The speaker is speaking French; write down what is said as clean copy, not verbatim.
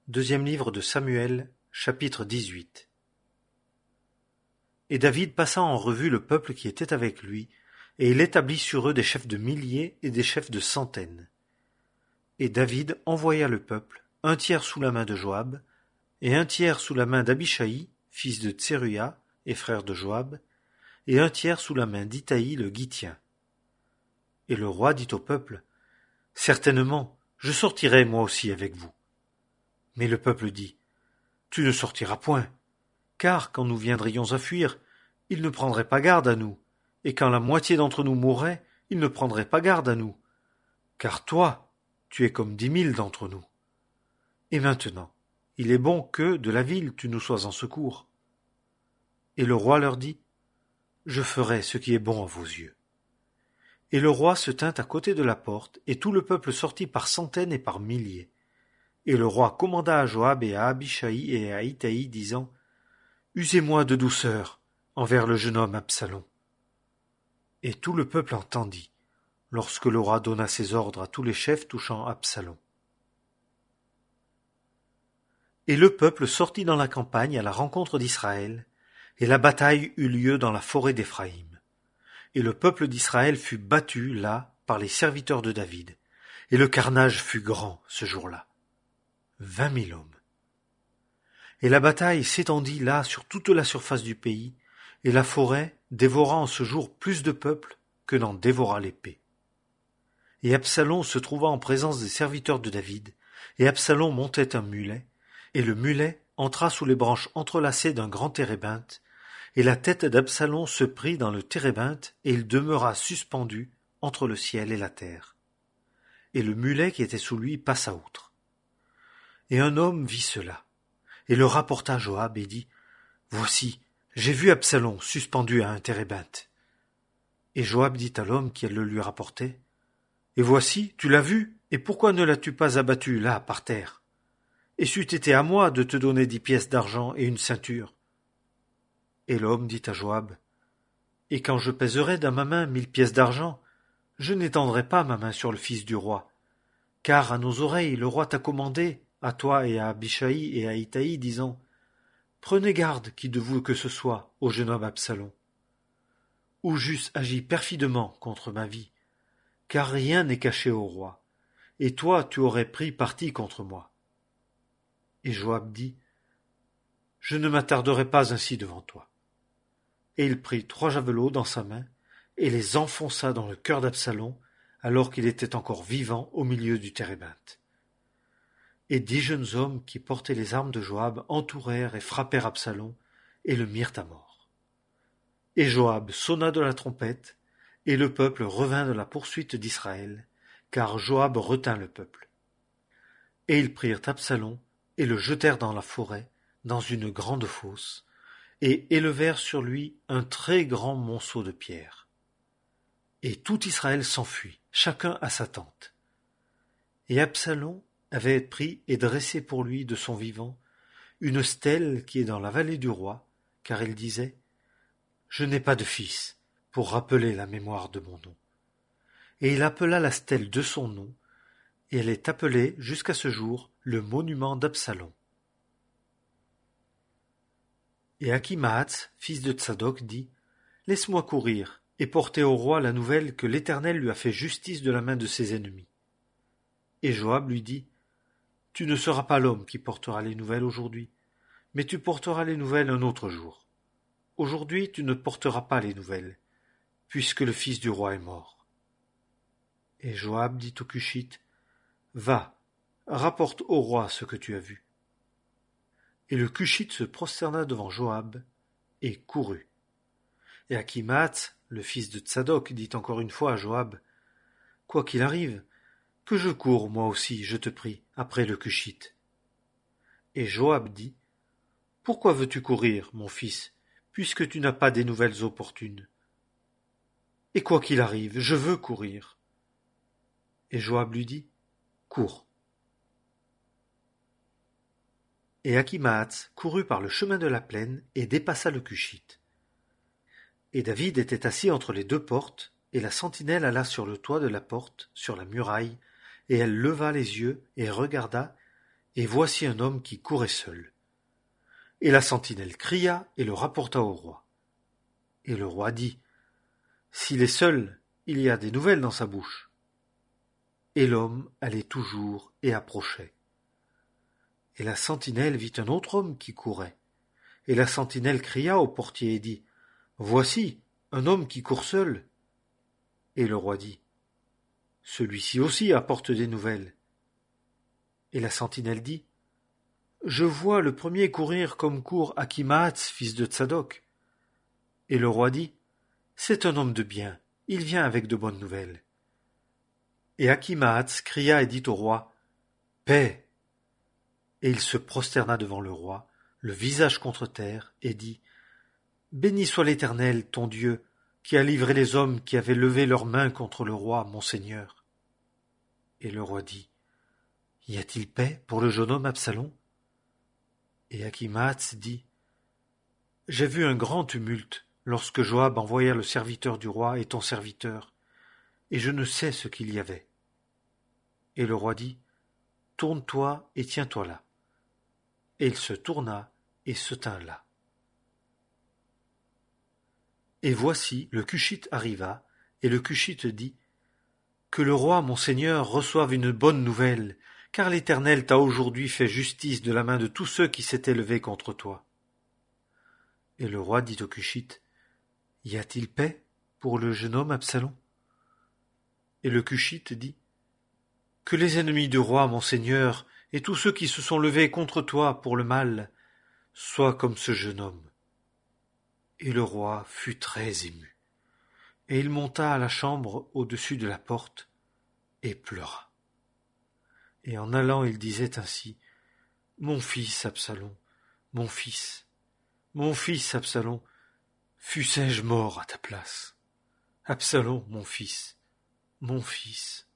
Deuxième livre de Samuel, chapitre 18. Et David passa en revue le peuple qui était avec lui, et il établit sur eux des chefs de milliers et des chefs de centaines. Et David envoya le peuple, un tiers sous la main de Joab, et un tiers sous la main d'Abishaï, fils de Tseruya et frère de Joab, et un tiers sous la main d'Itaï le Gittien. Et le roi dit au peuple, « Certainement, je sortirai moi aussi avec vous. » Mais le peuple dit, « Tu ne sortiras point, car quand nous viendrions à fuir, ils ne prendraient pas garde à nous, et quand la moitié d'entre nous mourrait, ils ne prendraient pas garde à nous. Car toi, tu es comme 10 000 d'entre nous. Et maintenant, il est bon que, de la ville, tu nous sois en secours. » Et le roi leur dit, « Je ferai ce qui est bon à vos yeux. » Et le roi se tint à côté de la porte, et tout le peuple sortit par centaines et par milliers. Et le roi commanda à Joab et à Abishaï et à Itaï, disant, « Usez-moi de douceur envers le jeune homme Absalom. » Et tout le peuple entendit, lorsque le roi donna ses ordres à tous les chefs touchant Absalom. Et le peuple sortit dans la campagne à la rencontre d'Israël, et la bataille eut lieu dans la forêt d'Éphraïm. Et le peuple d'Israël fut battu là par les serviteurs de David, et le carnage fut grand ce jour-là. 20 000 hommes. Et la bataille s'étendit là sur toute la surface du pays, et la forêt dévora en ce jour plus de peuple que n'en dévora l'épée. Et Absalom se trouva en présence des serviteurs de David, et Absalom montait un mulet, et le mulet entra sous les branches entrelacées d'un grand térébinthe, et la tête d'Absalom se prit dans le térébinthe, et il demeura suspendu entre le ciel et la terre. Et le mulet qui était sous lui passa outre. Et un homme vit cela, et le rapporta à Joab et dit, « Voici, j'ai vu Absalom suspendu à un térébinthe. » Et Joab dit à l'homme qui le lui rapportait, « Et voici, tu l'as vu, et pourquoi ne l'as-tu pas abattu là, par terre? Et c'eût été à moi de te donner 10 pièces d'argent et une ceinture. » Et l'homme dit à Joab, « Et quand je pèserai dans ma main 1000 pièces d'argent, je n'étendrai pas ma main sur le fils du roi, car à nos oreilles le roi t'a commandé, à toi et à Abishaï et à Itaï, disant, « Prenez garde qui de vous que ce soit au jeune homme Absalom. Ou j'eusse agi perfidement contre ma vie, car rien n'est caché au roi, et toi tu aurais pris parti contre moi. » Et Joab dit, « Je ne m'attarderai pas ainsi devant toi. » Et il prit 3 javelots dans sa main, et les enfonça dans le cœur d'Absalom, alors qu'il était encore vivant au milieu du térébinthe. Et 10 jeunes hommes qui portaient les armes de Joab entourèrent et frappèrent Absalom, et le mirent à mort. Et Joab sonna de la trompette, et le peuple revint de la poursuite d'Israël, car Joab retint le peuple. Et ils prirent Absalom, et le jetèrent dans la forêt, dans une grande fosse, et élevèrent sur lui un très grand monceau de pierres. Et tout Israël s'enfuit, chacun à sa tente. Et Absalom avait pris et dressé pour lui de son vivant une stèle qui est dans la vallée du roi, car il disait, « Je n'ai pas de fils, pour rappeler la mémoire de mon nom. » Et il appela la stèle de son nom, et elle est appelée jusqu'à ce jour le monument d'Absalom. Et Akhimaatz, fils de Tsadok, dit, « Laisse-moi courir, et porter au roi la nouvelle que l'Éternel lui a fait justice de la main de ses ennemis. » Et Joab lui dit, « Tu ne seras pas l'homme qui portera les nouvelles aujourd'hui, mais tu porteras les nouvelles un autre jour. Aujourd'hui tu ne porteras pas les nouvelles, puisque le fils du roi est mort. » Et Joab dit au Cushite, « Va, rapporte au roi ce que tu as vu. » Et le Cushite se prosterna devant Joab et courut. Et Akhimaatz, le fils de Tsadok, dit encore une fois à Joab, « Quoi qu'il arrive, que je cours moi aussi, je te prie, après le Cushite. » Et Joab dit, « Pourquoi veux-tu courir, mon fils, puisque tu n'as pas des nouvelles opportunes? Et quoi qu'il arrive, je veux courir. » Et Joab lui dit, « Cours. » Et Akhimaatz courut par le chemin de la plaine et dépassa le Cushite. Et David était assis entre les 2 portes, et la sentinelle alla sur le toit de la porte, sur la muraille, et elle leva les yeux et regarda, et voici un homme qui courait seul. Et la sentinelle cria et le rapporta au roi. Et le roi dit, s'il est seul, il y a des nouvelles dans sa bouche. Et l'homme allait toujours et approchait. Et la sentinelle vit un autre homme qui courait. Et la sentinelle cria au portier et dit, voici un homme qui court seul. Et le roi dit, celui-ci aussi apporte des nouvelles. Et la sentinelle dit, je vois le premier courir comme court Akhimaatz, fils de Tsadok. Et le roi dit, c'est un homme de bien, il vient avec de bonnes nouvelles. Et Akhimaatz cria et dit au roi, paix. Et il se prosterna devant le roi, le visage contre terre, et dit, béni soit l'Éternel, ton Dieu, qui a livré les hommes qui avaient levé leurs mains contre le roi, mon seigneur. Et le roi dit, y a-t-il paix pour le jeune homme Absalom? Et Akhimaatz dit, j'ai vu un grand tumulte lorsque Joab envoya le serviteur du roi et ton serviteur, et je ne sais ce qu'il y avait. Et le roi dit, tourne-toi et tiens-toi là. Et il se tourna et se tint là. Et voici, le Cushite arriva, et le Cushite dit, que le roi, mon seigneur, reçoive une bonne nouvelle, car l'Éternel t'a aujourd'hui fait justice de la main de tous ceux qui s'étaient levés contre toi. Et le roi dit au Cushite, y a-t-il paix pour le jeune homme Absalom? Et le Cushite dit, que les ennemis du roi, mon seigneur, et tous ceux qui se sont levés contre toi pour le mal, soient comme ce jeune homme. Et le roi fut très ému, et il monta à la chambre au-dessus de la porte, et pleura. Et en allant il disait ainsi, mon fils Absalom, mon fils Absalom, fussé-je mort à ta place. Absalom, mon fils,